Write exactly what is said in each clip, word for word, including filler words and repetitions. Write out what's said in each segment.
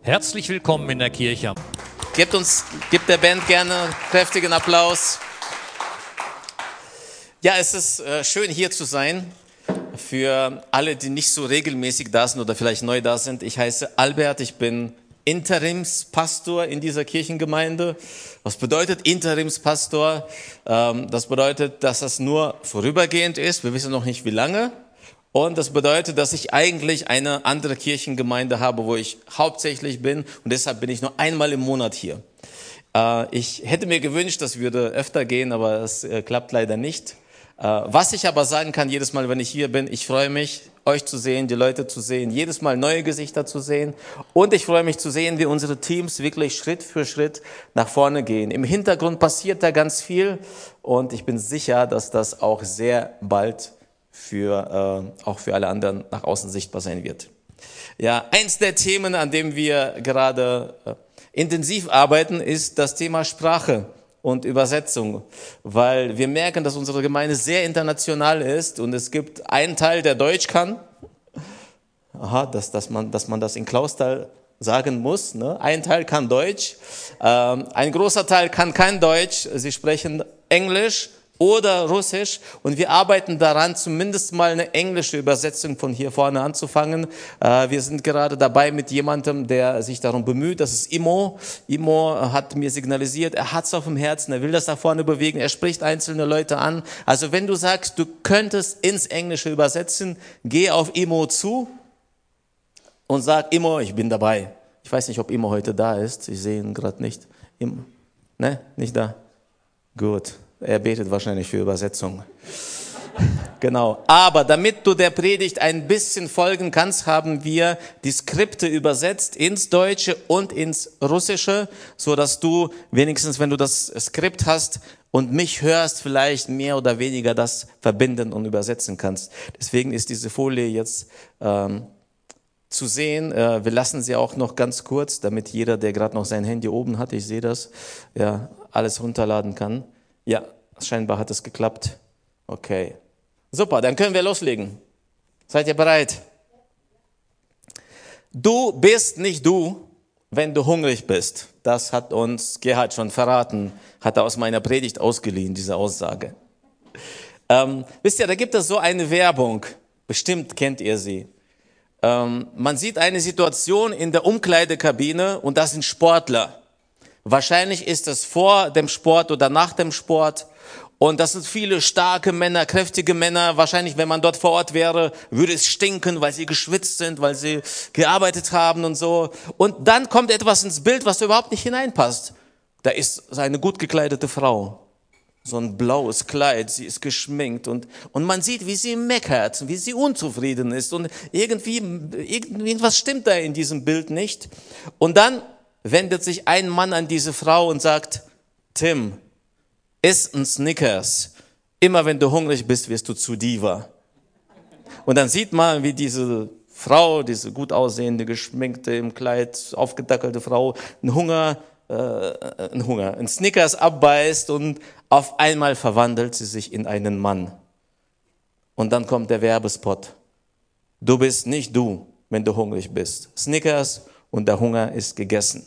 Herzlich willkommen in der Kirche. Gebt uns, gebt der Band gerne kräftigen Applaus. Ja, es ist äh, schön hier zu sein. Für alle, die nicht so regelmäßig da sind oder vielleicht neu da sind. Ich heiße Albert, ich bin Interimspastor in dieser Kirchengemeinde. Was bedeutet Interimspastor? Ähm, das bedeutet, dass das nur vorübergehend ist. Wir wissen noch nicht, wie lange. Und das bedeutet, dass ich eigentlich eine andere Kirchengemeinde habe, wo ich hauptsächlich bin. Und deshalb bin ich nur einmal im Monat hier. Äh, ich hätte mir gewünscht, das würde öfter gehen, aber es äh, klappt leider nicht. Äh, was ich aber sagen kann, jedes Mal, wenn ich hier bin, ich freue mich, euch zu sehen, die Leute zu sehen, jedes Mal neue Gesichter zu sehen. Und ich freue mich zu sehen, wie unsere Teams wirklich Schritt für Schritt nach vorne gehen. Im Hintergrund passiert da ganz viel. Und ich bin sicher, dass das auch sehr bald für äh, auch für alle anderen nach außen sichtbar sein wird. Ja, eins der Themen, an dem wir gerade äh, intensiv arbeiten, ist das Thema Sprache und Übersetzung, weil wir merken, dass unsere Gemeinde sehr international ist und es gibt einen Teil, der Deutsch kann. Aha, dass, dass, man, dass man das in Clausthal sagen muss. Ne? Ein Teil kann Deutsch, ähm, ein großer Teil kann kein Deutsch. Sie sprechen Englisch oder Russisch und wir arbeiten daran, zumindest mal eine englische Übersetzung von hier vorne anzufangen. Äh, wir sind gerade dabei mit jemandem, der sich darum bemüht, das ist Imo. Imo hat mir signalisiert, er hat es auf dem Herzen, er will das nach vorne bewegen, er spricht einzelne Leute an. Also wenn du sagst, du könntest ins Englische übersetzen, geh auf Imo zu und sag, Imo, ich bin dabei. Ich weiß nicht, ob Imo heute da ist, ich sehe ihn gerade nicht. Imo, ne, nicht da? Gut. Er betet wahrscheinlich für Übersetzung. Genau. Aber damit du der Predigt ein bisschen folgen kannst, haben wir die Skripte übersetzt ins Deutsche und ins Russische, so dass du wenigstens, wenn du das Skript hast und mich hörst, vielleicht mehr oder weniger das verbinden und übersetzen kannst. Deswegen ist diese Folie jetzt ähm, zu sehen. Äh, wir lassen sie auch noch ganz kurz, damit jeder, der gerade noch sein Handy oben hat, ich sehe das, ja, alles runterladen kann. Ja, scheinbar hat es geklappt. Okay. Super, dann können wir loslegen. Seid ihr bereit? Du bist nicht du, wenn du hungrig bist. Das hat uns Gerhard schon verraten, hat er aus meiner Predigt ausgeliehen, diese Aussage. Ähm, wisst ihr, da gibt es so eine Werbung, bestimmt kennt ihr sie. Ähm, man sieht eine Situation in der Umkleidekabine und das sind Sportler. Wahrscheinlich ist es vor dem Sport oder nach dem Sport. Und das sind viele starke Männer, kräftige Männer. Wahrscheinlich, wenn man dort vor Ort wäre, würde es stinken, weil sie geschwitzt sind, weil sie gearbeitet haben und so. Und dann kommt etwas ins Bild, was überhaupt nicht hineinpasst. Da ist eine gut gekleidete Frau. So ein blaues Kleid, sie ist geschminkt und, und man sieht, wie sie meckert, wie sie unzufrieden ist. Und irgendwie, irgendwas stimmt da in diesem Bild nicht. Und dann wendet sich ein Mann an diese Frau und sagt, Tim, iss ein Snickers. Immer wenn du hungrig bist, wirst du zu Diva. Und dann sieht man, wie diese Frau, diese gut aussehende, geschminkte, im Kleid, aufgedackelte Frau, einen Hunger, äh, einen Hunger, einen Snickers abbeißt und auf einmal verwandelt sie sich in einen Mann. Und dann kommt der Werbespot. Du bist nicht du, wenn du hungrig bist. Snickers und der Hunger ist gegessen.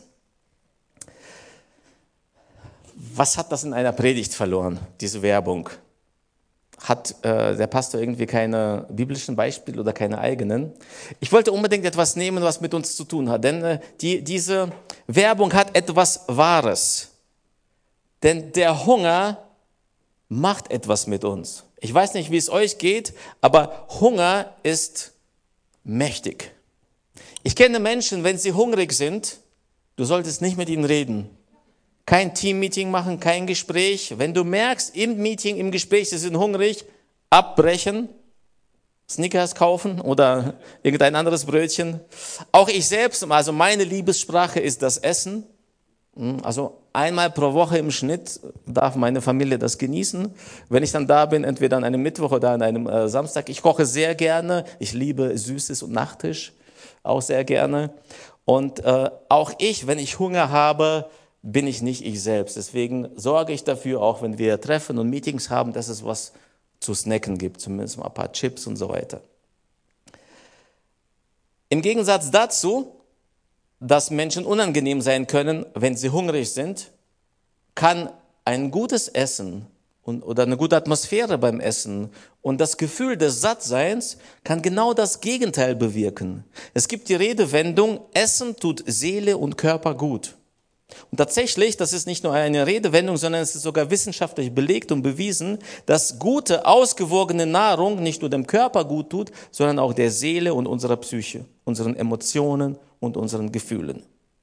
Was hat das in einer Predigt verloren, diese Werbung? Hat äh, der Pastor irgendwie keine biblischen Beispiele oder keine eigenen? Ich wollte unbedingt etwas nehmen, was mit uns zu tun hat, denn äh, die, diese Werbung hat etwas Wahres. Denn der Hunger macht etwas mit uns. Ich weiß nicht, wie es euch geht, aber Hunger ist mächtig. Ich kenne Menschen, wenn sie hungrig sind, du solltest nicht mit ihnen reden. Kein Teammeeting machen, kein Gespräch. Wenn du merkst, im Meeting, im Gespräch, sie sind hungrig, abbrechen, Snickers kaufen oder irgendein anderes Brötchen. Auch ich selbst, also meine Liebessprache ist das Essen. Also einmal pro Woche im Schnitt darf meine Familie das genießen. Wenn ich dann da bin, entweder an einem Mittwoch oder an einem äh, Samstag. Ich koche sehr gerne. Ich liebe Süßes und Nachtisch auch sehr gerne. Und äh, auch ich, wenn ich Hunger habe, bin ich nicht ich selbst. Deswegen sorge ich dafür, auch wenn wir Treffen und Meetings haben, dass es was zu snacken gibt, zumindest mal ein paar Chips und so weiter. Im Gegensatz dazu dass Menschen unangenehm sein können, wenn sie hungrig sind, kann ein gutes Essen und, oder eine gute Atmosphäre beim Essen und das Gefühl des Sattseins kann genau das Gegenteil bewirken. Es gibt die Redewendung, Essen tut Seele und Körper gut. Und tatsächlich, das ist nicht nur eine Redewendung, sondern es ist sogar wissenschaftlich belegt und bewiesen, dass gute, ausgewogene Nahrung nicht nur dem Körper gut tut, sondern auch der Seele und unserer Psyche, unseren Emotionen und unseren Gefühlen.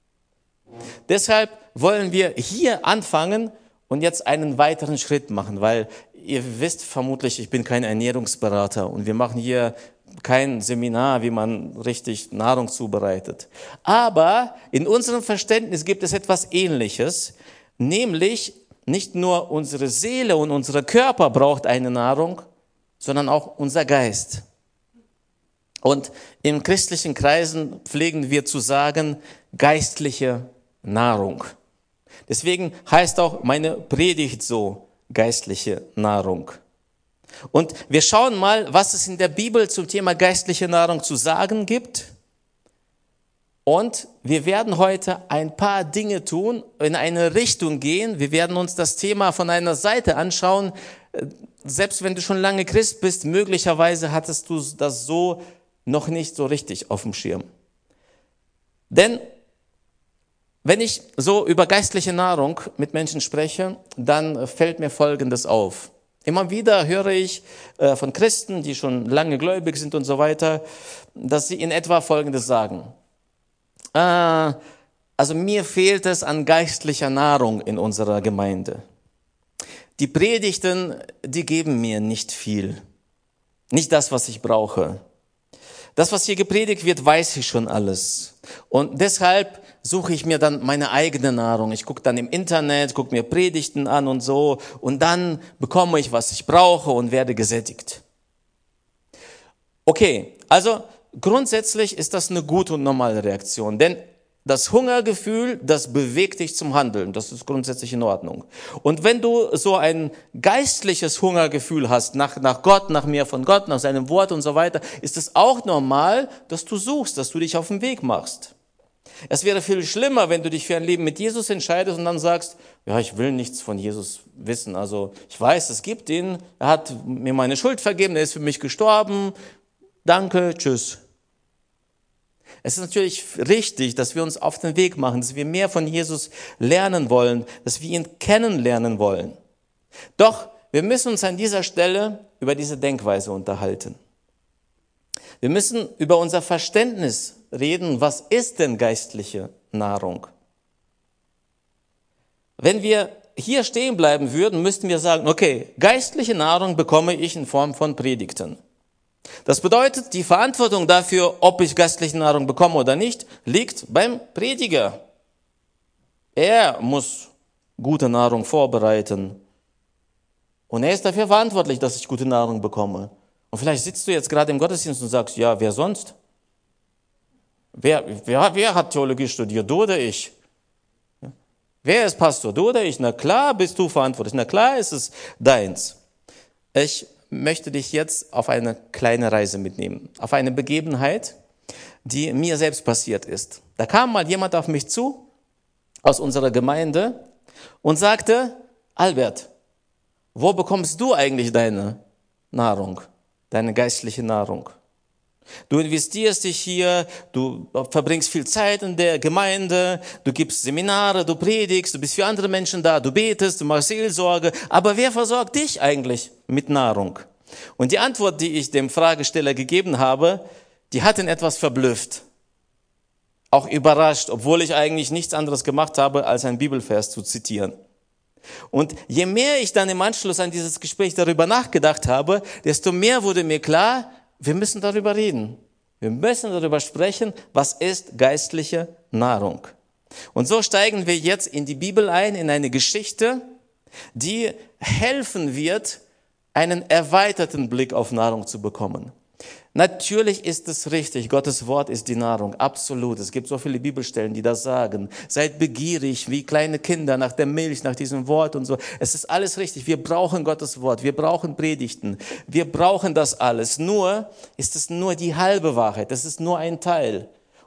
Deshalb wollen wir hier anfangen und jetzt einen weiteren Schritt machen, weil ihr wisst vermutlich, ich bin kein Ernährungsberater und wir machen hier kein Seminar, wie man richtig Nahrung zubereitet. Aber in unserem Verständnis gibt es etwas Ähnliches, nämlich nicht nur unsere Seele und unser Körper braucht eine Nahrung, sondern auch unser Geist. Und in christlichen Kreisen pflegen wir zu sagen, geistliche Nahrung. Deswegen heißt auch meine Predigt so, geistliche Nahrung. Und wir schauen mal, was es in der Bibel zum Thema geistliche Nahrung zu sagen gibt. Und wir werden heute ein paar Dinge tun, in eine Richtung gehen. Wir werden uns das Thema von einer Seite anschauen. Selbst wenn du schon lange Christ bist, möglicherweise hattest du das so noch nicht so richtig auf dem Schirm. Denn wenn ich so über geistliche Nahrung mit Menschen spreche, dann fällt mir Folgendes auf. Immer wieder höre ich äh, von Christen, die schon lange gläubig sind und so weiter, dass sie in etwa Folgendes sagen. Äh, also mir fehlt es an geistlicher Nahrung in unserer Gemeinde. Die Predigten, die geben mir nicht viel. Nicht das, was ich brauche. Das, was hier gepredigt wird, weiß ich schon alles. Und deshalb suche ich mir dann meine eigene Nahrung. Ich gucke dann im Internet, gucke mir Predigten an und so. Und dann bekomme ich, was ich brauche und werde gesättigt. Okay, also grundsätzlich ist das eine gute und normale Reaktion. Denn das Hungergefühl, das bewegt dich zum Handeln. Das ist grundsätzlich in Ordnung. Und wenn du so ein geistliches Hungergefühl hast, nach, nach Gott, nach mehr von Gott, nach seinem Wort und so weiter, ist es auch normal, dass du suchst, dass du dich auf den Weg machst. Es wäre viel schlimmer, wenn du dich für ein Leben mit Jesus entscheidest und dann sagst, ja, ich will nichts von Jesus wissen. Also ich weiß, es gibt ihn, er hat mir meine Schuld vergeben, er ist für mich gestorben. Danke, tschüss. Es ist natürlich richtig, dass wir uns auf den Weg machen, dass wir mehr von Jesus lernen wollen, dass wir ihn kennenlernen wollen. Doch wir müssen uns an dieser Stelle über diese Denkweise unterhalten. Wir müssen über unser Verständnis reden, was ist denn geistliche Nahrung? Wenn wir hier stehen bleiben würden, müssten wir sagen, okay, geistliche Nahrung bekomme ich in Form von Predigten. Das bedeutet, die Verantwortung dafür, ob ich geistliche Nahrung bekomme oder nicht, liegt beim Prediger. Er muss gute Nahrung vorbereiten. Und er ist dafür verantwortlich, dass ich gute Nahrung bekomme. Und vielleicht sitzt du jetzt gerade im Gottesdienst und sagst, ja, wer sonst? Wer, wer, wer hat Theologie studiert? Du oder ich? Wer ist Pastor? Du oder ich? Na klar bist du verantwortlich. Na klar ist es deins. Ich möchte dich jetzt auf eine kleine Reise mitnehmen. Auf eine Begebenheit, die mir selbst passiert ist. Da kam mal jemand auf mich zu, aus unserer Gemeinde, und sagte, Albert, wo bekommst du eigentlich deine Nahrung, deine geistliche Nahrung? Du investierst dich hier, du verbringst viel Zeit in der Gemeinde, du gibst Seminare, du predigst, du bist für andere Menschen da, du betest, du machst Seelsorge, aber wer versorgt dich eigentlich mit Nahrung? Und die Antwort, die ich dem Fragesteller gegeben habe, die hat ihn etwas verblüfft, auch überrascht, obwohl ich eigentlich nichts anderes gemacht habe, als einen Bibelvers zu zitieren. Und je mehr ich dann im Anschluss an dieses Gespräch darüber nachgedacht habe, desto mehr wurde mir klar, wir müssen darüber reden. Wir müssen darüber sprechen, was ist geistliche Nahrung. Und so steigen wir jetzt in die Bibel ein, in eine Geschichte, die helfen wird, einen erweiterten Blick auf Nahrung zu bekommen. Natürlich ist es richtig, Gottes Wort ist die Nahrung, absolut. Es gibt so viele Bibelstellen, die das sagen. Seid begierig wie kleine Kinder nach der Milch, nach diesem Wort und so. Es ist alles richtig. Wir brauchen Gottes Wort, wir brauchen Predigten, wir brauchen das alles. Nur ist es nur die halbe Wahrheit, das ist nur ein Teil.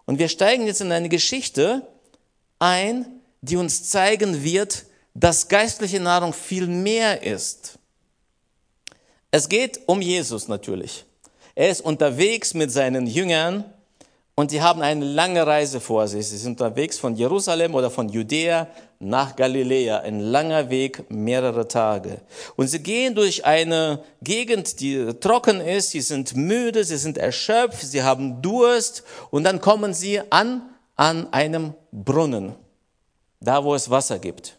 Und wir steigen jetzt in eine Geschichte ein, die uns zeigen wird, dass geistliche Nahrung viel mehr ist. Es geht um Jesus natürlich. Er ist unterwegs mit seinen Jüngern und sie haben eine lange Reise vor sich. Sie sind unterwegs von Jerusalem oder von Judäa nach Galiläa. Ein langer Weg, mehrere Tage. Und sie gehen durch eine Gegend, die trocken ist. Sie sind müde, sie sind erschöpft, sie haben Durst. Und dann kommen sie an, an einem Brunnen, da wo es Wasser gibt.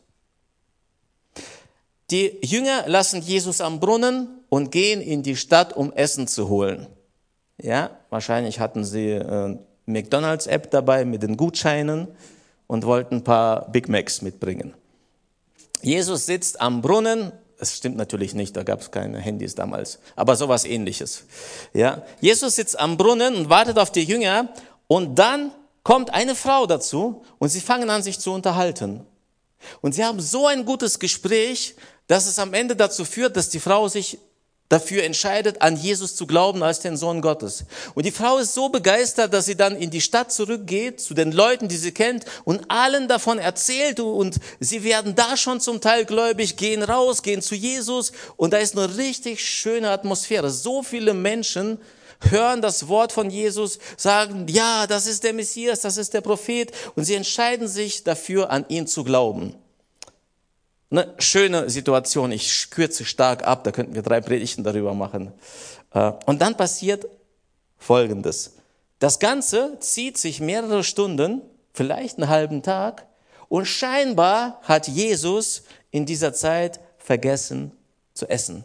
Die Jünger lassen Jesus am Brunnen und gehen in die Stadt, um Essen zu holen. Ja, wahrscheinlich hatten sie äh, McDonald's-App dabei mit den Gutscheinen und wollten ein paar Big Macs mitbringen. Jesus sitzt am Brunnen. Es stimmt natürlich nicht, da gab es keine Handys damals, aber sowas Ähnliches. Ja, Jesus sitzt am Brunnen und wartet auf die Jünger und dann kommt eine Frau dazu und sie fangen an, sich zu unterhalten. Und sie haben so ein gutes Gespräch, dass es am Ende dazu führt, dass die Frau sich dafür entscheidet, an Jesus zu glauben als den Sohn Gottes. Und die Frau ist so begeistert, dass sie dann in die Stadt zurückgeht, zu den Leuten, die sie kennt, und allen davon erzählt. Und sie werden da schon zum Teil gläubig, gehen raus, gehen zu Jesus. Und da ist eine richtig schöne Atmosphäre. So viele Menschen hören das Wort von Jesus, sagen, ja, das ist der Messias, das ist der Prophet. Und sie entscheiden sich dafür, an ihn zu glauben. Eine schöne Situation, ich kürze stark ab, da könnten wir drei Predigten darüber machen. Und dann passiert Folgendes. Das Ganze zieht sich mehrere Stunden, vielleicht einen halben Tag, und scheinbar hat Jesus in dieser Zeit vergessen zu essen.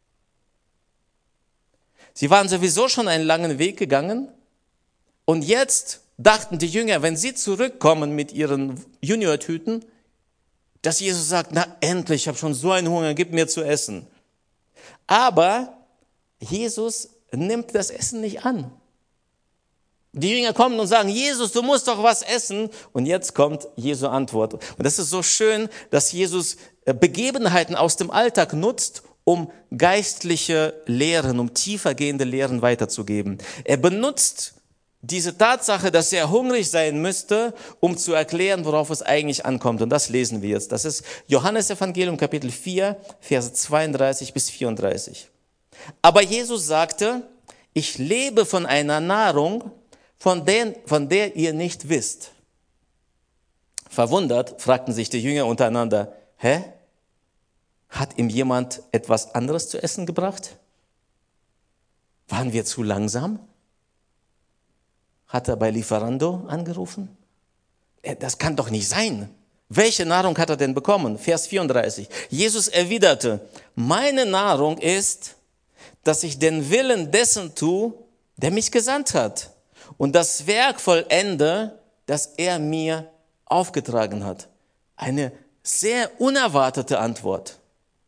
Sie waren sowieso schon einen langen Weg gegangen und jetzt dachten die Jünger, wenn sie zurückkommen mit ihren Juniortüten, dass Jesus sagt, na endlich, ich habe schon so einen Hunger, gib mir zu essen. Aber Jesus nimmt das Essen nicht an. Die Jünger kommen und sagen, Jesus, du musst doch was essen. Und jetzt kommt Jesu Antwort. Und das ist so schön, dass Jesus Begebenheiten aus dem Alltag nutzt, um geistliche Lehren, um tiefergehende Lehren weiterzugeben. Er benutzt diese Tatsache, dass er hungrig sein müsste, um zu erklären, worauf es eigentlich ankommt. Und das lesen wir jetzt. Das ist Johannes Evangelium Kapitel vier, Verse zweiunddreißig bis vierunddreißig. Aber Jesus sagte, ich lebe von einer Nahrung, von der, von der ihr nicht wisst. Verwundert fragten sich die Jünger untereinander, hä? Hat ihm jemand etwas anderes zu essen gebracht? Waren wir zu langsam? Hat er bei Lieferando angerufen? Das kann doch nicht sein. Welche Nahrung hat er denn bekommen? Vers vierunddreißig. Jesus erwiderte, meine Nahrung ist, dass ich den Willen dessen tue, der mich gesandt hat und das Werk vollende, das er mir aufgetragen hat. Eine sehr unerwartete Antwort.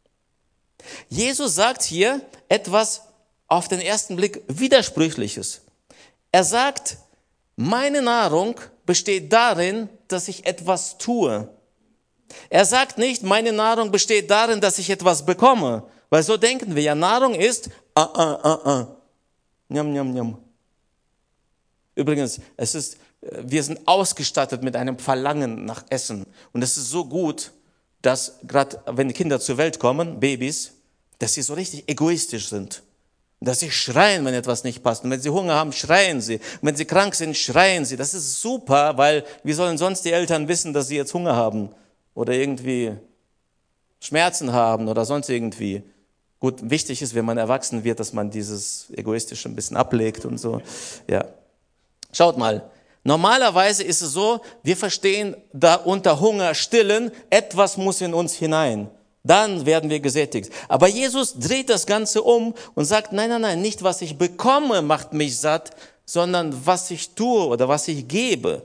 Jesus sagt hier etwas auf den ersten Blick Widersprüchliches. Er sagt, meine Nahrung besteht darin, dass ich etwas tue. Er sagt nicht, meine Nahrung besteht darin, dass ich etwas bekomme. Weil so denken wir ja, Nahrung ist, ah, ah, ah, ah, njam, njam, njam. Übrigens, es ist, wir sind ausgestattet mit einem Verlangen nach Essen. Und es ist so gut, dass gerade wenn Kinder zur Welt kommen, Babys, dass sie so richtig egoistisch sind. Dass sie schreien, wenn etwas nicht passt. Und wenn sie Hunger haben, schreien sie. Und wenn sie krank sind, schreien sie. Das ist super, weil wie sollen sonst die Eltern wissen, dass sie jetzt Hunger haben? Oder irgendwie Schmerzen haben oder sonst irgendwie. Gut, wichtig ist, wenn man erwachsen wird, dass man dieses Egoistische ein bisschen ablegt und so. Ja. Schaut mal. Normalerweise ist es so, wir verstehen da unter Hunger stillen, etwas muss in uns hinein. Dann werden wir gesättigt. Aber Jesus dreht das Ganze um und sagt, nein, nein, nein, nicht was ich bekomme macht mich satt, sondern was ich tue oder was ich gebe.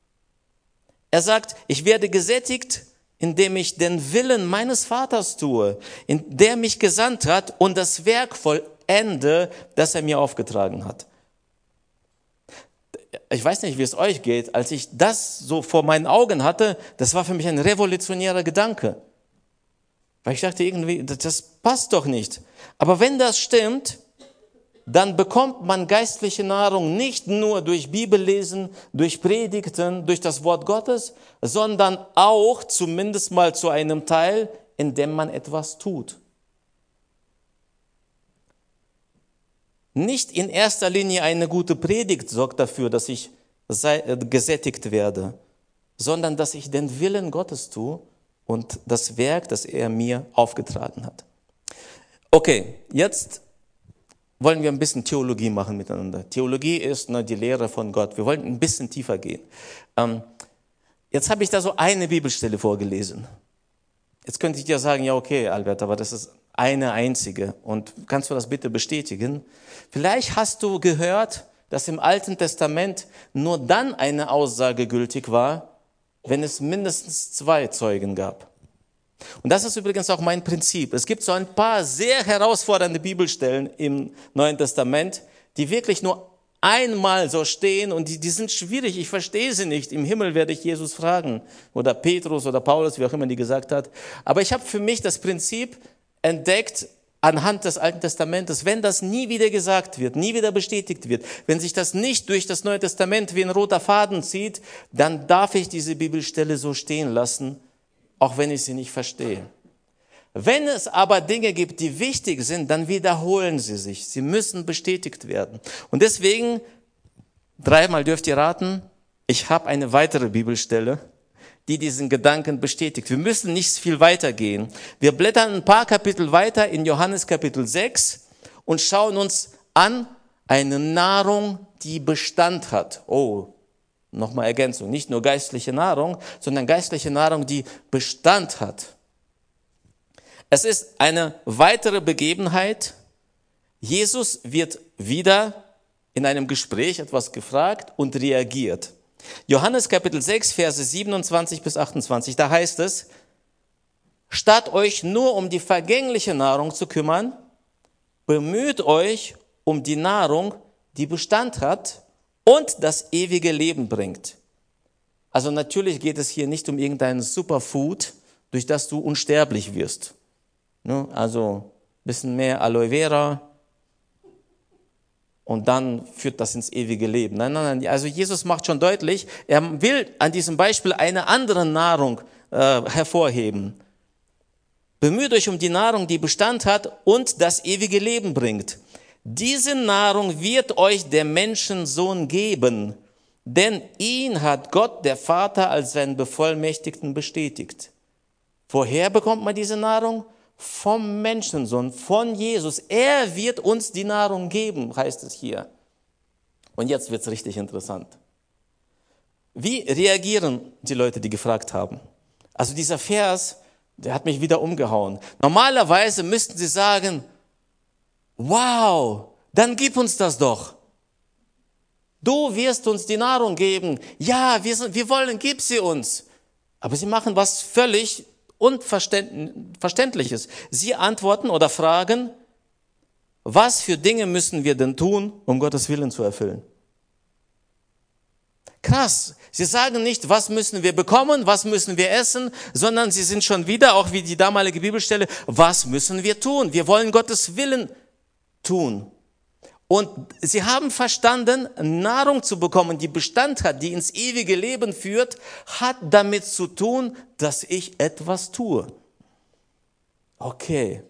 Er sagt, ich werde gesättigt, indem ich den Willen meines Vaters tue, in der mich gesandt hat und das Werk vollende, das er mir aufgetragen hat. Ich weiß nicht, wie es euch geht, als ich das so vor meinen Augen hatte, das war für mich ein revolutionärer Gedanke. Weil ich dachte irgendwie, das passt doch nicht. Aber wenn das stimmt, dann bekommt man geistliche Nahrung nicht nur durch Bibellesen, durch Predigten, durch das Wort Gottes, sondern auch zumindest mal zu einem Teil, indem man etwas tut. Nicht in erster Linie eine gute Predigt sorgt dafür, dass ich gesättigt werde, sondern dass ich den Willen Gottes tue und das Werk, das er mir aufgetragen hat. Okay, jetzt wollen wir ein bisschen Theologie machen miteinander. Theologie ist ne, die Lehre von Gott. Wir wollen ein bisschen tiefer gehen. Ähm, jetzt habe ich da so eine Bibelstelle vorgelesen. Jetzt könnte ich dir sagen, ja okay, Albert, aber das ist eine einzige. Und kannst du das bitte bestätigen? Vielleicht hast du gehört, dass im Alten Testament nur dann eine Aussage gültig war, wenn es mindestens zwei Zeugen gab. Und das ist übrigens auch mein Prinzip. Es gibt so ein paar sehr herausfordernde Bibelstellen im Neuen Testament, die wirklich nur einmal so stehen und die, die sind schwierig, ich verstehe sie nicht. Im Himmel werde ich Jesus fragen oder Petrus oder Paulus, wie auch immer die gesagt hat. Aber ich habe für mich das Prinzip entdeckt anhand des Alten Testamentes, wenn das nie wieder gesagt wird, nie wieder bestätigt wird, wenn sich das nicht durch das Neue Testament wie ein roter Faden zieht, dann darf ich diese Bibelstelle so stehen lassen, auch wenn ich sie nicht verstehe. Wenn es aber Dinge gibt, die wichtig sind, dann wiederholen sie sich. Sie müssen bestätigt werden. Und deswegen, dreimal dürft ihr raten, ich habe eine weitere Bibelstelle, die diesen Gedanken bestätigt. Wir müssen nicht viel weiter gehen. Wir blättern ein paar Kapitel weiter in Johannes Kapitel sechs und schauen uns an eine Nahrung, die Bestand hat. Oh, nochmal Ergänzung. Nicht nur geistliche Nahrung, sondern geistliche Nahrung, die Bestand hat. Es ist eine weitere Begebenheit. Jesus wird wieder in einem Gespräch etwas gefragt und reagiert. Johannes Kapitel sechs, Verse siebenundzwanzig bis achtundzwanzig, da heißt es, statt euch nur um die vergängliche Nahrung zu kümmern, bemüht euch um die Nahrung, die Bestand hat und das ewige Leben bringt. Also natürlich geht es hier nicht um irgendein Superfood, durch das du unsterblich wirst. Also ein bisschen mehr Aloe Vera und dann führt das ins ewige Leben. Nein, nein, nein. Also Jesus macht schon deutlich, er will an diesem Beispiel eine andere Nahrung äh, hervorheben. Bemüht euch um die Nahrung, die Bestand hat und das ewige Leben bringt. Diese Nahrung wird euch der Menschensohn geben, denn ihn hat Gott, der Vater, als seinen Bevollmächtigten bestätigt. Woher bekommt man diese Nahrung? Vom Menschensohn, von Jesus. Er wird uns die Nahrung geben, heißt es hier. Und jetzt wird es richtig interessant. Wie reagieren die Leute, die gefragt haben? Also dieser Vers, der hat mich wieder umgehauen. Normalerweise müssten sie sagen, wow, dann gib uns das doch. Du wirst uns die Nahrung geben. Ja, wir, sind, wir wollen, gib sie uns. Aber sie machen was völlig Unverständliches. Sie antworten oder fragen, was für Dinge müssen wir denn tun, um Gottes Willen zu erfüllen? Krass. Sie sagen nicht, was müssen wir bekommen, was müssen wir essen, sondern sie sind schon wieder, auch wie die damalige Bibelstelle, was müssen wir tun? Wir wollen Gottes Willen tun. Und sie haben verstanden, Nahrung zu bekommen, die Bestand hat, die ins ewige Leben führt, hat damit zu tun, dass ich etwas tue. Okay.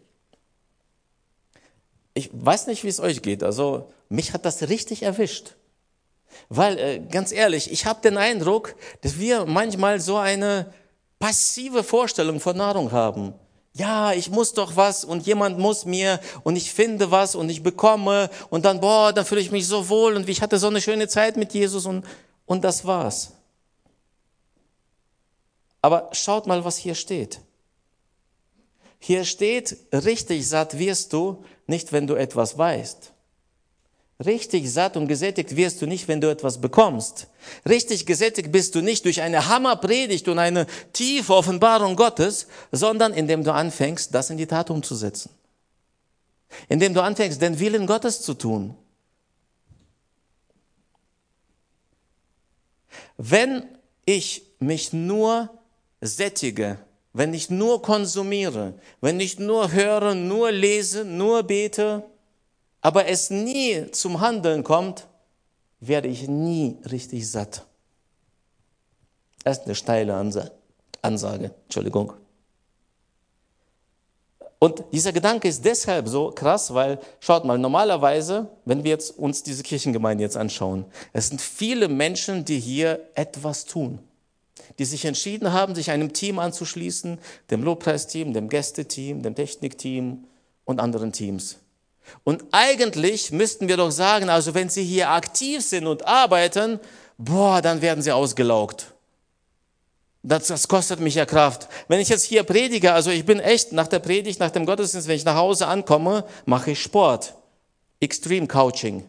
Ich weiß nicht, wie es euch geht. Also mich hat das richtig erwischt. Weil, äh, ganz ehrlich, ich habe den Eindruck, dass wir manchmal so eine passive Vorstellung von Nahrung haben. Ja, ich muss doch was und jemand muss mir und ich finde was und ich bekomme und dann, boah, dann fühle ich mich so wohl und ich hatte so eine schöne Zeit mit Jesus und, und das war's. Aber schaut mal, was hier steht. Hier steht, richtig satt wirst du nicht, wenn du etwas weißt. Richtig satt und gesättigt wirst du nicht, wenn du etwas bekommst. Richtig gesättigt bist du nicht durch eine Hammerpredigt und eine tiefe Offenbarung Gottes, sondern indem du anfängst, das in die Tat umzusetzen. Indem du anfängst, den Willen Gottes zu tun. Wenn ich mich nur sättige, wenn ich nur konsumiere, wenn ich nur höre, nur lese, nur bete, aber es nie zum Handeln kommt, werde ich nie richtig satt. Das ist eine steile Ansa- Ansage, Entschuldigung. Und dieser Gedanke ist deshalb so krass, weil, schaut mal, normalerweise, wenn wir jetzt uns diese Kirchengemeinde jetzt anschauen, es sind viele Menschen, die hier etwas tun, die sich entschieden haben, sich einem Team anzuschließen, dem Lobpreisteam, dem Gästeteam, dem Technikteam und anderen Teams. Und eigentlich müssten wir doch sagen, also wenn sie hier aktiv sind und arbeiten, boah, dann werden sie ausgelaugt. Das, das kostet mich ja Kraft. Wenn ich jetzt hier predige, also ich bin echt nach der Predigt, nach dem Gottesdienst, wenn ich nach Hause ankomme, mache ich Sport. Extreme Couching.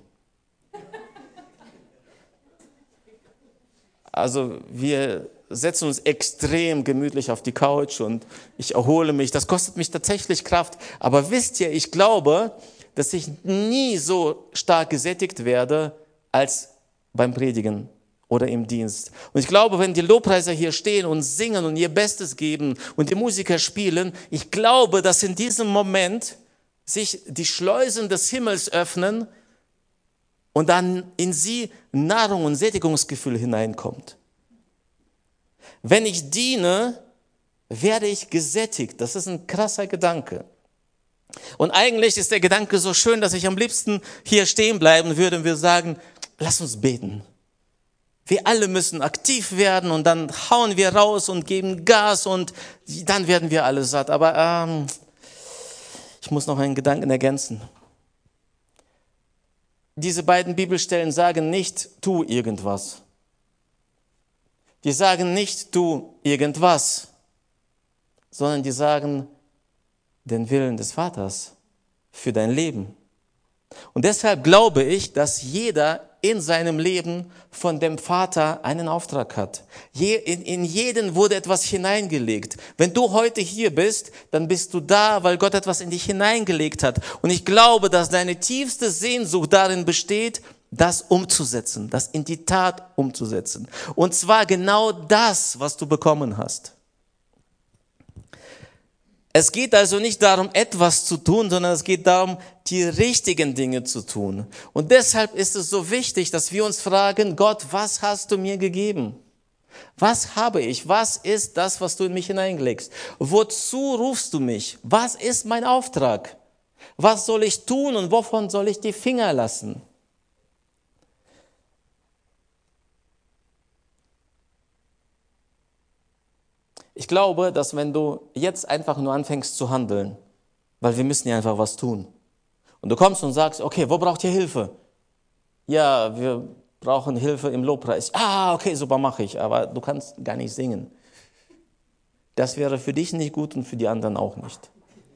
Also wir setzen uns extrem gemütlich auf die Couch und ich erhole mich. Das kostet mich tatsächlich Kraft. Aber wisst ihr, ich glaube, dass ich nie so stark gesättigt werde als beim Predigen oder im Dienst. Und ich glaube, wenn die Lobpreiser hier stehen und singen und ihr Bestes geben und die Musiker spielen, ich glaube, dass in diesem Moment sich die Schleusen des Himmels öffnen und dann in sie Nahrung und Sättigungsgefühl hineinkommt. Wenn ich diene, werde ich gesättigt. Das ist ein krasser Gedanke. Und eigentlich ist der Gedanke so schön, dass ich am liebsten hier stehen bleiben würde und wir sagen, lass uns beten. Wir alle müssen aktiv werden und dann hauen wir raus und geben Gas und dann werden wir alle satt. Aber ähm, ich muss noch einen Gedanken ergänzen. Diese beiden Bibelstellen sagen nicht, tu irgendwas. Die sagen nicht, tu irgendwas, sondern die sagen den Willen des Vaters für dein Leben. Und deshalb glaube ich, dass jeder in seinem Leben von dem Vater einen Auftrag hat. Je, in, in jeden wurde etwas hineingelegt. Wenn du heute hier bist, dann bist du da, weil Gott etwas in dich hineingelegt hat. Und ich glaube, dass deine tiefste Sehnsucht darin besteht, das umzusetzen, das in die Tat umzusetzen. Und zwar genau das, was du bekommen hast. Es geht also nicht darum, etwas zu tun, sondern es geht darum, die richtigen Dinge zu tun. Und deshalb ist es so wichtig, dass wir uns fragen, Gott, was hast du mir gegeben? Was habe ich? Was ist das, was du in mich hineinlegst? Wozu rufst du mich? Was ist mein Auftrag? Was soll ich tun und wovon soll ich die Finger lassen? Ich glaube, dass wenn du jetzt einfach nur anfängst zu handeln, weil wir müssen ja einfach was tun, und du kommst und sagst, okay, wo braucht ihr Hilfe? Ja, wir brauchen Hilfe im Lobpreis. Ah, okay, super, mache ich, aber du kannst gar nicht singen. Das wäre für dich nicht gut und für die anderen auch nicht.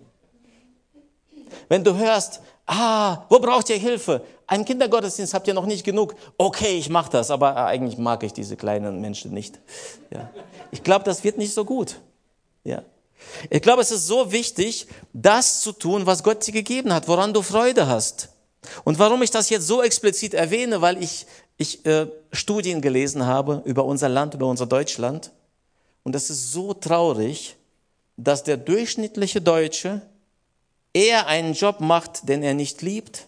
Wenn du hörst, ah, wo braucht ihr Hilfe? Einen Kindergottesdienst habt ihr noch nicht genug. Okay, ich mache das, aber eigentlich mag ich diese kleinen Menschen nicht. Ja. Ich glaube, das wird nicht so gut. Ja. Ich glaube, es ist so wichtig, das zu tun, was Gott dir gegeben hat, woran du Freude hast. Und warum ich das jetzt so explizit erwähne, weil ich, ich äh, Studien gelesen habe über unser Land, über unser Deutschland. Und es ist so traurig, dass der durchschnittliche Deutsche eher einen Job macht, den er nicht liebt,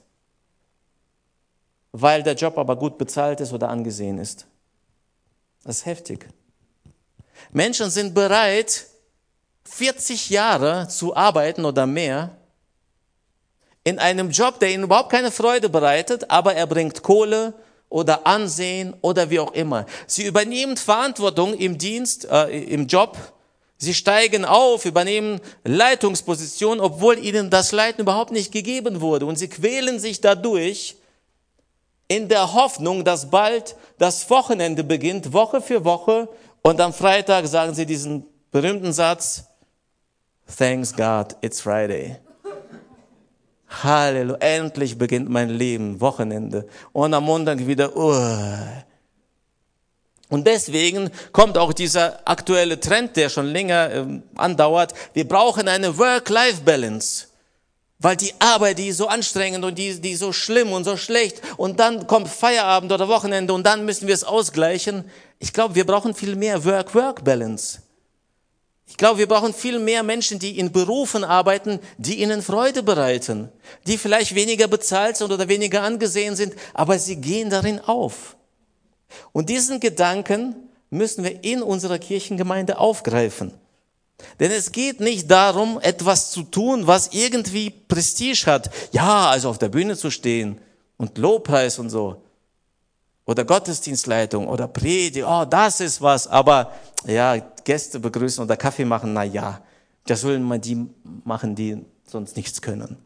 weil der Job aber gut bezahlt ist oder angesehen ist. Das ist heftig. Menschen sind bereit, vierzig Jahre zu arbeiten oder mehr in einem Job, der ihnen überhaupt keine Freude bereitet, aber er bringt Kohle oder Ansehen oder wie auch immer. Sie übernehmen Verantwortung im Dienst, äh, im Job. Sie steigen auf, übernehmen Leitungspositionen, obwohl ihnen das Leiten überhaupt nicht gegeben wurde. Und sie quälen sich dadurch in der Hoffnung, dass bald das Wochenende beginnt, Woche für Woche. Und am Freitag sagen sie diesen berühmten Satz, Thanks God, it's Friday. Halleluja, endlich beginnt mein Leben, Wochenende. Und am Montag wieder, uh. Und deswegen kommt auch dieser aktuelle Trend, der schon länger äh, andauert. Wir brauchen eine Work-Life-Balance. Weil die Arbeit, die ist so anstrengend und die, die ist so schlimm und so schlecht. Und dann kommt Feierabend oder Wochenende und dann müssen wir es ausgleichen. Ich glaube, wir brauchen viel mehr Work-Work-Balance. Ich glaube, wir brauchen viel mehr Menschen, die in Berufen arbeiten, die ihnen Freude bereiten, die vielleicht weniger bezahlt sind oder weniger angesehen sind, aber sie gehen darin auf. Und diesen Gedanken müssen wir in unserer Kirchengemeinde aufgreifen. Denn es geht nicht darum, etwas zu tun, was irgendwie Prestige hat. Ja, also auf der Bühne zu stehen und Lobpreis und so. Oder Gottesdienstleitung oder Predigt, oh, das ist was. Aber ja, Gäste begrüßen oder Kaffee machen, na ja, das sollen mal die machen, die sonst nichts können.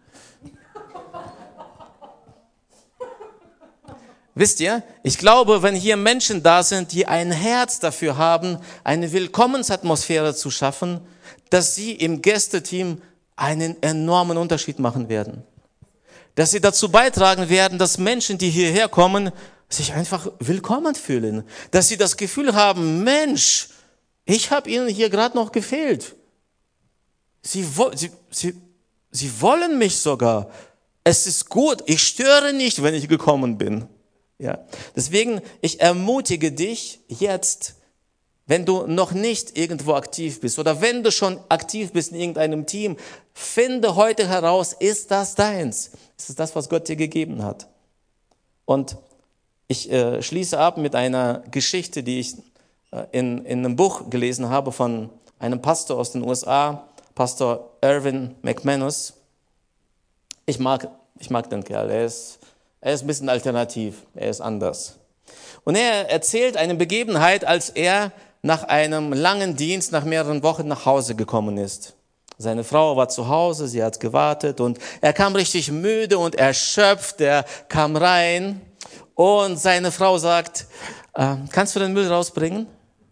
Wisst ihr, ich glaube, wenn hier Menschen da sind, die ein Herz dafür haben, eine Willkommensatmosphäre zu schaffen, dass sie im Gästeteam einen enormen Unterschied machen werden. Dass sie dazu beitragen werden, dass Menschen, die hierher kommen, sich einfach willkommen fühlen. Dass sie das Gefühl haben, Mensch, ich habe ihnen hier gerade noch gefehlt. Sie, sie, sie, sie wollen mich sogar. Es ist gut, ich störe nicht, wenn ich gekommen bin. Ja. Deswegen, ich ermutige dich jetzt, wenn du noch nicht irgendwo aktiv bist oder wenn du schon aktiv bist in irgendeinem Team, finde heute heraus, ist das deins? Ist es das, was Gott dir gegeben hat? Und ich äh, schließe ab mit einer Geschichte, die ich äh, in, in einem Buch gelesen habe von einem Pastor aus den U S A, Pastor Erwin McManus. Ich mag, ich mag den Kerl, er ist, er ist ein bisschen alternativ, er ist anders. Und er erzählt eine Begebenheit, als er nach einem langen Dienst, nach mehreren Wochen nach Hause gekommen ist. Seine Frau war zu Hause, sie hat gewartet und er kam richtig müde und erschöpft, er kam rein und seine Frau sagt, äh, kannst du den Müll rausbringen?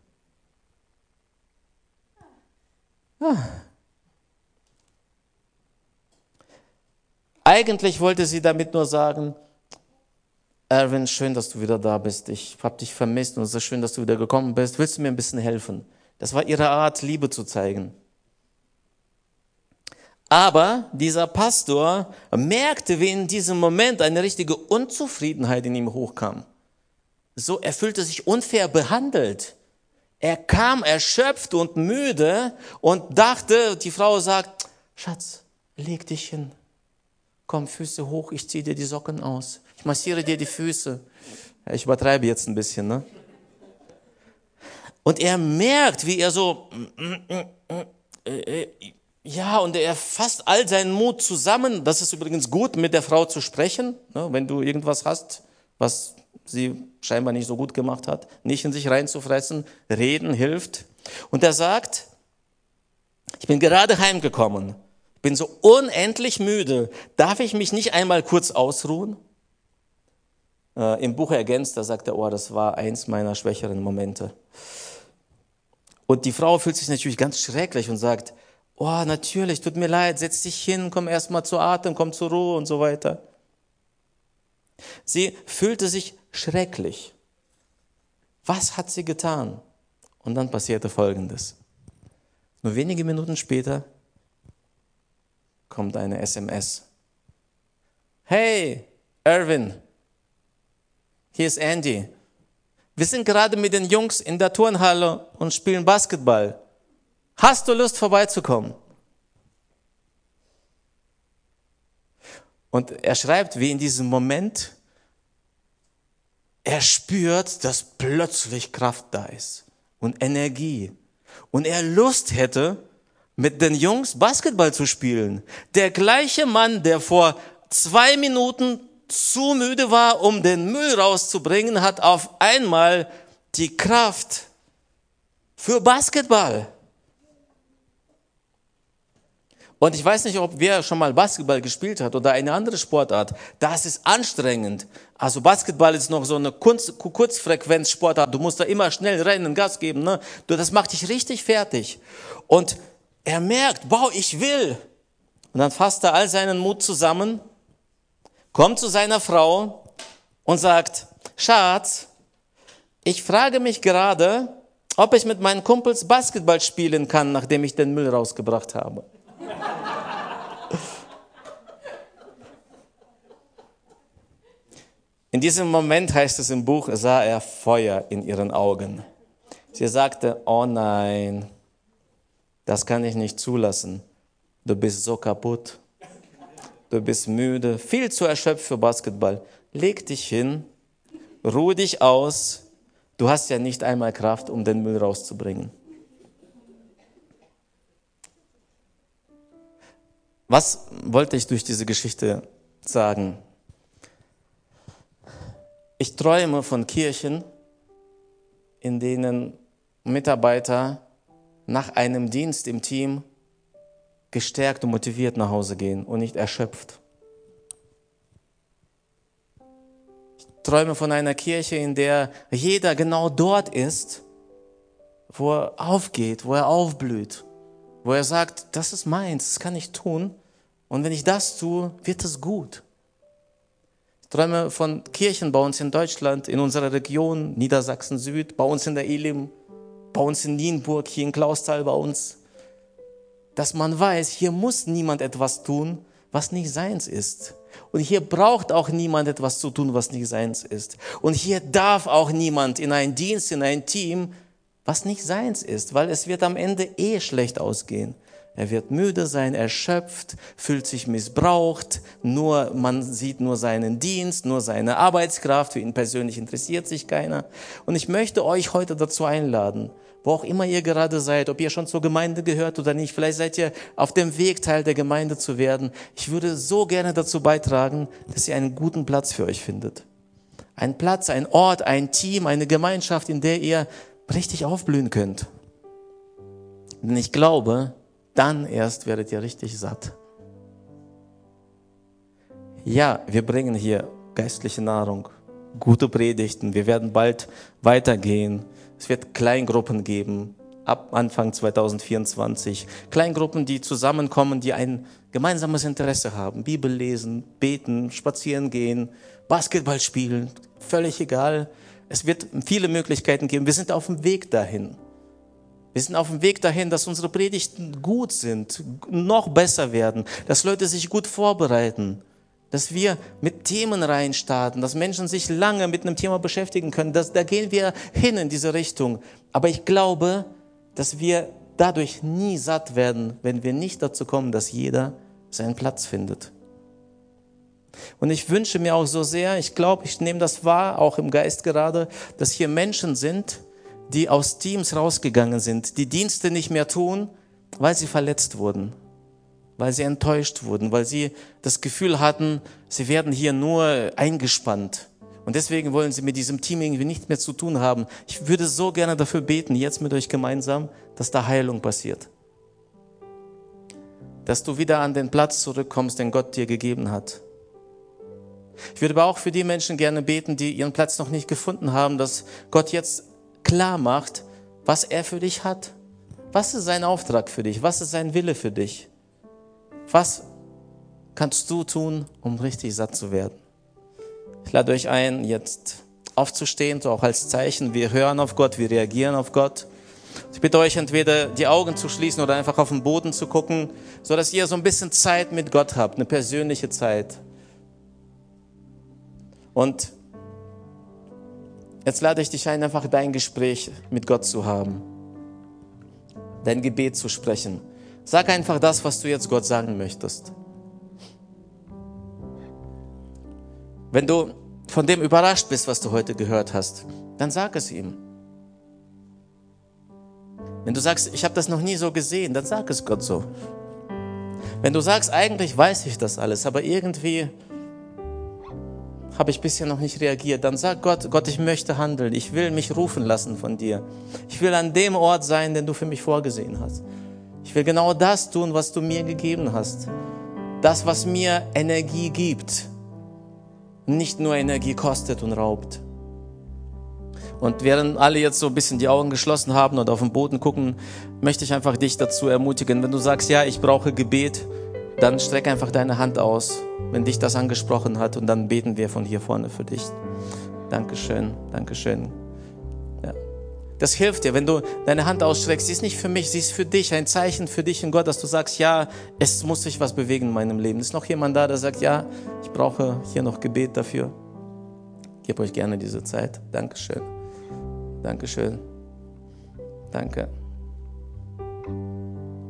Ah. Eigentlich wollte sie damit nur sagen, Erwin, schön, dass du wieder da bist. Ich habe dich vermisst und es ist schön, dass du wieder gekommen bist. Willst du mir ein bisschen helfen? Das war ihre Art, Liebe zu zeigen. Aber dieser Pastor merkte, wie in diesem Moment eine richtige Unzufriedenheit in ihm hochkam. So, er fühlte sich unfair behandelt. Er kam erschöpft und müde und dachte, die Frau sagt, Schatz, leg dich hin. Komm, Füße hoch, ich ziehe dir die Socken aus. Ich massiere dir die Füße. Ja, ich übertreibe jetzt ein bisschen, ne? Und er merkt, wie er so, ja, und er fasst all seinen Mut zusammen. Das ist übrigens gut, mit der Frau zu sprechen, ne? Wenn du irgendwas hast, was sie scheinbar nicht so gut gemacht hat, nicht in sich reinzufressen. Reden hilft. Und er sagt, ich bin gerade heimgekommen. Bin so unendlich müde. Darf ich mich nicht einmal kurz ausruhen? Äh, Im Buch ergänzt, da sagt er, oh, das war eins meiner schwächeren Momente. Und die Frau fühlt sich natürlich ganz schrecklich und sagt, oh, natürlich, tut mir leid, setz dich hin, komm erst mal zu Atem, komm zur Ruhe und so weiter. Sie fühlte sich schrecklich. Was hat sie getan? Und dann passierte Folgendes. Nur wenige Minuten später kommt eine S M S. Hey, Erwin, hier ist Andy. Wir sind gerade mit den Jungs in der Turnhalle und spielen Basketball. Hast du Lust, vorbeizukommen? Und er schreibt, wie in diesem Moment, er spürt, dass plötzlich Kraft da ist und Energie. Und er Lust hätte, mit den Jungs Basketball zu spielen. Der gleiche Mann, der vor zwei Minuten zu müde war, um den Müll rauszubringen, hat auf einmal die Kraft für Basketball. Und ich weiß nicht, ob wer schon mal Basketball gespielt hat oder eine andere Sportart. Das ist anstrengend. Also Basketball ist noch so eine Kurzfrequenz-Sportart. Du musst da immer schnell rennen, Gas geben. Ne? Das macht dich richtig fertig. Und er merkt, wow, ich will. Und dann fasst er all seinen Mut zusammen, kommt zu seiner Frau und sagt, Schatz, ich frage mich gerade, ob ich mit meinen Kumpels Basketball spielen kann, nachdem ich den Müll rausgebracht habe. In diesem Moment, heißt es im Buch, sah er Feuer in ihren Augen. Sie sagte, oh nein, Das kann ich nicht zulassen. Du bist so kaputt. Du bist müde, viel zu erschöpft für Basketball. Leg dich hin, ruhe dich aus. Du hast ja nicht einmal Kraft, um den Müll rauszubringen. Was wollte ich durch diese Geschichte sagen? Ich träume von Kirchen, in denen Mitarbeiter nach einem Dienst im Team gestärkt und motiviert nach Hause gehen und nicht erschöpft. Ich träume von einer Kirche, in der jeder genau dort ist, wo er aufgeht, wo er aufblüht, wo er sagt, das ist meins, das kann ich tun und wenn ich das tue, wird es gut. Ich träume von Kirchen bei uns in Deutschland, in unserer Region, Niedersachsen Süd, bei uns in der Elim, bei uns in Nienburg, hier in Clausthal bei uns, dass man weiß, hier muss niemand etwas tun, was nicht seins ist. Und hier braucht auch niemand etwas zu tun, was nicht seins ist. Und hier darf auch niemand in einen Dienst, in ein Team, was nicht seins ist, weil es wird am Ende eh schlecht ausgehen. Er wird müde sein, erschöpft, fühlt sich missbraucht, nur, man sieht nur seinen Dienst, nur seine Arbeitskraft, für ihn persönlich interessiert sich keiner. Und ich möchte euch heute dazu einladen, wo auch immer ihr gerade seid, ob ihr schon zur Gemeinde gehört oder nicht, vielleicht seid ihr auf dem Weg, Teil der Gemeinde zu werden. Ich würde so gerne dazu beitragen, dass ihr einen guten Platz für euch findet. Ein Platz, ein Ort, ein Team, eine Gemeinschaft, in der ihr richtig aufblühen könnt. Denn ich glaube, dann erst werdet ihr richtig satt. Ja, wir bringen hier geistliche Nahrung, gute Predigten. Wir werden bald weitergehen. Es wird Kleingruppen geben, ab Anfang zwanzig vierundzwanzig. Kleingruppen, die zusammenkommen, die ein gemeinsames Interesse haben. Bibel lesen, beten, spazieren gehen, Basketball spielen, völlig egal. Es wird viele Möglichkeiten geben. Wir sind auf dem Weg dahin. Wir sind auf dem Weg dahin, dass unsere Predigten gut sind, noch besser werden, dass Leute sich gut vorbereiten, dass wir mit Themen reinstarten, dass Menschen sich lange mit einem Thema beschäftigen können. Das, da gehen wir hin in diese Richtung. Aber ich glaube, dass wir dadurch nie satt werden, wenn wir nicht dazu kommen, dass jeder seinen Platz findet. Und ich wünsche mir auch so sehr, ich glaube, ich nehme das wahr, auch im Geist gerade, dass hier Menschen sind, die aus Teams rausgegangen sind, die Dienste nicht mehr tun, weil sie verletzt wurden, weil sie enttäuscht wurden, weil sie das Gefühl hatten, sie werden hier nur eingespannt. Und deswegen wollen sie mit diesem Team irgendwie nichts mehr zu tun haben. Ich würde so gerne dafür beten, jetzt mit euch gemeinsam, dass da Heilung passiert. Dass du wieder an den Platz zurückkommst, den Gott dir gegeben hat. Ich würde aber auch für die Menschen gerne beten, die ihren Platz noch nicht gefunden haben, dass Gott jetzt klar macht, was er für dich hat. Was ist sein Auftrag für dich? Was ist sein Wille für dich? Was kannst du tun, um richtig satt zu werden? Ich lade euch ein, jetzt aufzustehen, so auch als Zeichen. Wir hören auf Gott, wir reagieren auf Gott. Ich bitte euch, entweder die Augen zu schließen oder einfach auf den Boden zu gucken, so dass ihr so ein bisschen Zeit mit Gott habt, eine persönliche Zeit. Und jetzt lade ich dich ein, einfach dein Gespräch mit Gott zu haben, dein Gebet zu sprechen. Sag einfach das, was du jetzt Gott sagen möchtest. Wenn du von dem überrascht bist, was du heute gehört hast, dann sag es ihm. Wenn du sagst, ich habe das noch nie so gesehen, dann sag es Gott so. Wenn du sagst, eigentlich weiß ich das alles, aber irgendwie habe ich bisher noch nicht reagiert, dann sag Gott, Gott, ich möchte handeln, ich will mich rufen lassen von dir. Ich will an dem Ort sein, den du für mich vorgesehen hast. Ich will genau das tun, was du mir gegeben hast. Das, was mir Energie gibt, nicht nur Energie kostet und raubt. Und während alle jetzt so ein bisschen die Augen geschlossen haben und auf den Boden gucken, möchte ich einfach dich dazu ermutigen, wenn du sagst, ja, ich brauche Gebet, dann streck einfach deine Hand aus, wenn dich das angesprochen hat, und dann beten wir von hier vorne für dich. Dankeschön, Dankeschön. Ja. Das hilft dir, wenn du deine Hand ausstreckst. Sie ist nicht für mich, sie ist für dich, ein Zeichen für dich und Gott, dass du sagst, ja, es muss sich was bewegen in meinem Leben. Ist noch jemand da, der sagt, ja, ich brauche hier noch Gebet dafür? Ich gebe euch gerne diese Zeit. Dankeschön. Dankeschön. Danke.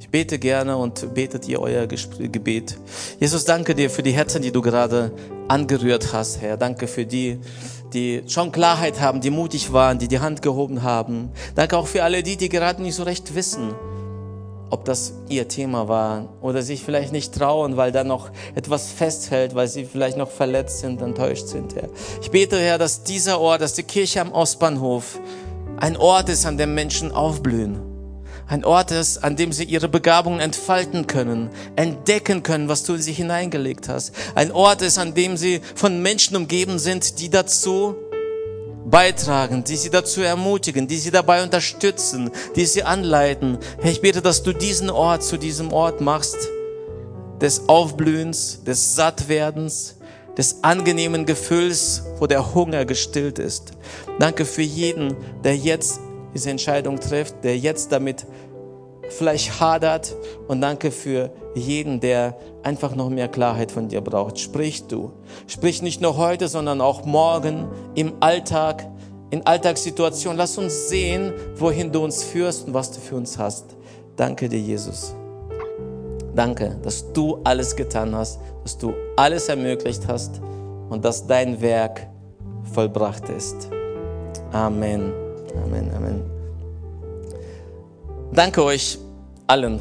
Ich bete gerne und betet ihr euer Gespr- Gebet. Jesus, danke dir für die Herzen, die du gerade angerührt hast, Herr. Danke für die, die schon Klarheit haben, die mutig waren, die die Hand gehoben haben. Danke auch für alle die, die gerade nicht so recht wissen, ob das ihr Thema war oder sich vielleicht nicht trauen, weil da noch etwas festhält, weil sie vielleicht noch verletzt sind, enttäuscht sind, Herr. Ich bete, Herr, dass dieser Ort, dass die Kirche am Ostbahnhof ein Ort ist, an dem Menschen aufblühen. Ein Ort ist, an dem sie ihre Begabungen entfalten können, entdecken können, was du in sie hineingelegt hast. Ein Ort ist, an dem sie von Menschen umgeben sind, die dazu beitragen, die sie dazu ermutigen, die sie dabei unterstützen, die sie anleiten. Herr, ich bete, dass du diesen Ort zu diesem Ort machst, des Aufblühens, des Sattwerdens, des angenehmen Gefühls, wo der Hunger gestillt ist. Danke für jeden, der jetzt diese Entscheidung trifft, der jetzt damit vielleicht hadert, und danke für jeden, der einfach noch mehr Klarheit von dir braucht. Sprich du. Sprich nicht nur heute, sondern auch morgen im Alltag, in Alltagssituationen. Lass uns sehen, wohin du uns führst und was du für uns hast. Danke dir, Jesus. Danke, dass du alles getan hast, dass du alles ermöglicht hast und dass dein Werk vollbracht ist. Amen. Amen, Amen. Danke euch allen